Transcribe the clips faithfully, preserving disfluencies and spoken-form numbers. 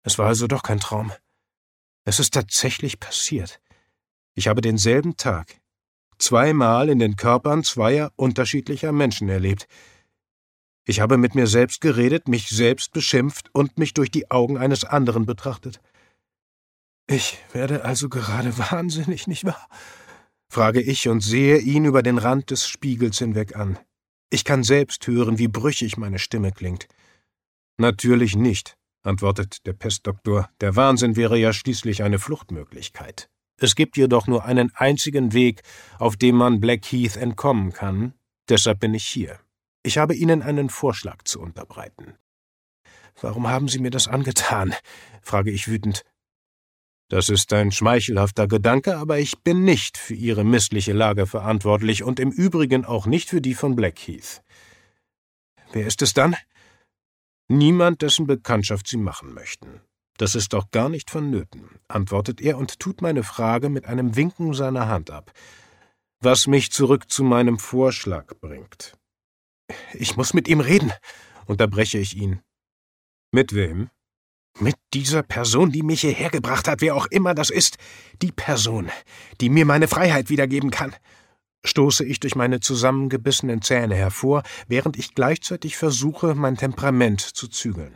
Es war also doch kein Traum. Es ist tatsächlich passiert. Ich habe denselben Tag zweimal in den Körpern zweier unterschiedlicher Menschen erlebt. Ich habe mit mir selbst geredet, mich selbst beschimpft und mich durch die Augen eines anderen betrachtet. Ich werde also gerade wahnsinnig, nicht wahr? Frage ich und sehe ihn über den Rand des Spiegels hinweg an. Ich kann selbst hören, wie brüchig meine Stimme klingt. Natürlich nicht, antwortet der Pestdoktor. Der Wahnsinn wäre ja schließlich eine Fluchtmöglichkeit. Es gibt jedoch nur einen einzigen Weg, auf dem man Blackheath entkommen kann. Deshalb bin ich hier. Ich habe Ihnen einen Vorschlag zu unterbreiten. »Warum haben Sie mir das angetan?« frage ich wütend. »Das ist ein schmeichelhafter Gedanke, aber ich bin nicht für Ihre missliche Lage verantwortlich und im Übrigen auch nicht für die von Blackheath.« »Wer ist es dann?« »Niemand, dessen Bekanntschaft Sie machen möchten.« »Das ist doch gar nicht vonnöten«, antwortet er und tut meine Frage mit einem Winken seiner Hand ab, was mich zurück zu meinem Vorschlag bringt. »Ich muss mit ihm reden«, unterbreche ich ihn. »Mit wem?« »Mit dieser Person, die mich hierher gebracht hat, wer auch immer das ist. Die Person, die mir meine Freiheit wiedergeben kann«, stoße ich durch meine zusammengebissenen Zähne hervor, während ich gleichzeitig versuche, mein Temperament zu zügeln.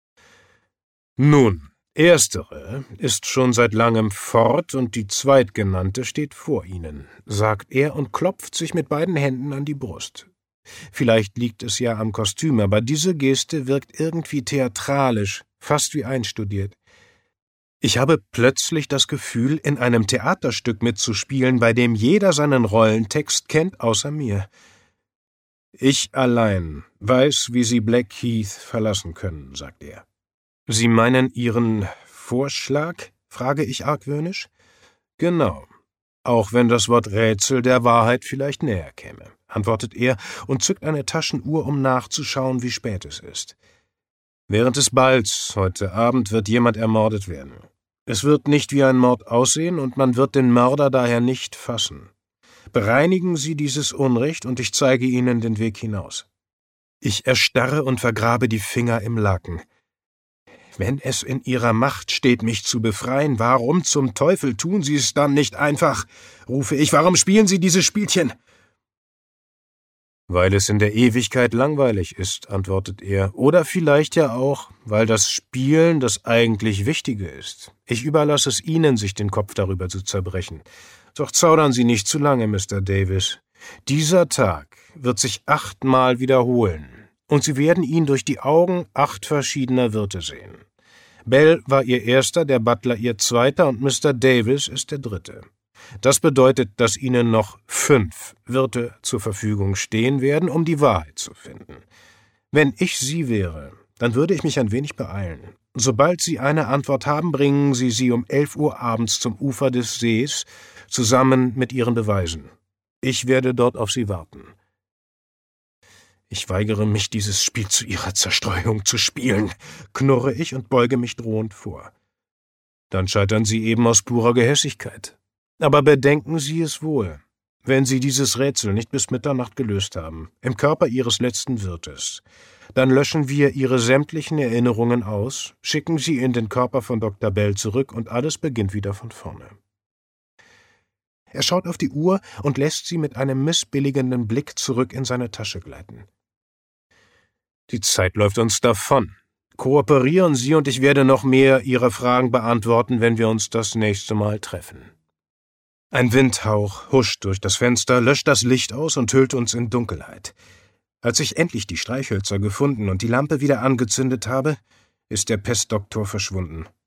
»Nun, erstere ist schon seit langem fort und die zweitgenannte steht vor Ihnen«, sagt er und klopft sich mit beiden Händen an die Brust. Vielleicht liegt es ja am Kostüm, aber diese Geste wirkt irgendwie theatralisch, fast wie einstudiert. Ich habe plötzlich das Gefühl, in einem Theaterstück mitzuspielen, bei dem jeder seinen Rollentext kennt, außer mir. »Ich allein weiß, wie Sie Blackheath verlassen können«, sagt er. »Sie meinen Ihren Vorschlag?«, frage ich argwöhnisch. »Genau, auch wenn das Wort Rätsel der Wahrheit vielleicht näher käme«, antwortet er und zückt eine Taschenuhr, um nachzuschauen, wie spät es ist. »Während des Balls heute Abend wird jemand ermordet werden. Es wird nicht wie ein Mord aussehen und man wird den Mörder daher nicht fassen. Bereinigen Sie dieses Unrecht und ich zeige Ihnen den Weg hinaus.« Ich erstarre und vergrabe die Finger im Laken. »Wenn es in Ihrer Macht steht, mich zu befreien, warum zum Teufel tun Sie es dann nicht einfach?«, rufe ich. »Warum spielen Sie dieses Spielchen?« »Weil es in der Ewigkeit langweilig ist«, antwortet er. »Oder vielleicht ja auch, weil das Spielen das eigentlich Wichtige ist. Ich überlasse es Ihnen, sich den Kopf darüber zu zerbrechen. Doch zaudern Sie nicht zu lange, Mister Davis. Dieser Tag wird sich achtmal wiederholen, und Sie werden ihn durch die Augen acht verschiedener Wirte sehen. Bell war Ihr erster, der Butler Ihr zweiter und Mister Davis ist der dritte. Das bedeutet, dass Ihnen noch fünf Wirte zur Verfügung stehen werden, um die Wahrheit zu finden. Wenn ich Sie wäre, dann würde ich mich ein wenig beeilen. Sobald Sie eine Antwort haben, bringen Sie sie um elf Uhr abends zum Ufer des Sees, zusammen mit Ihren Beweisen. Ich werde dort auf Sie warten.« »Ich weigere mich, dieses Spiel zu Ihrer Zerstreuung zu spielen«, knurre ich und beuge mich drohend vor. »Dann scheitern Sie eben aus purer Gehässigkeit. Aber bedenken Sie es wohl, wenn Sie dieses Rätsel nicht bis Mitternacht gelöst haben, im Körper Ihres letzten Wirtes, dann löschen wir Ihre sämtlichen Erinnerungen aus, schicken Sie in den Körper von Doktor Bell zurück und alles beginnt wieder von vorne.« Er schaut auf die Uhr und lässt sie mit einem missbilligenden Blick zurück in seine Tasche gleiten. »Die Zeit läuft uns davon. Kooperieren Sie und ich werde noch mehr Ihrer Fragen beantworten, wenn wir uns das nächste Mal treffen.« Ein Windhauch huscht durch das Fenster, löscht das Licht aus und hüllt uns in Dunkelheit. Als ich endlich die Streichhölzer gefunden und die Lampe wieder angezündet habe, ist der Pestdoktor verschwunden.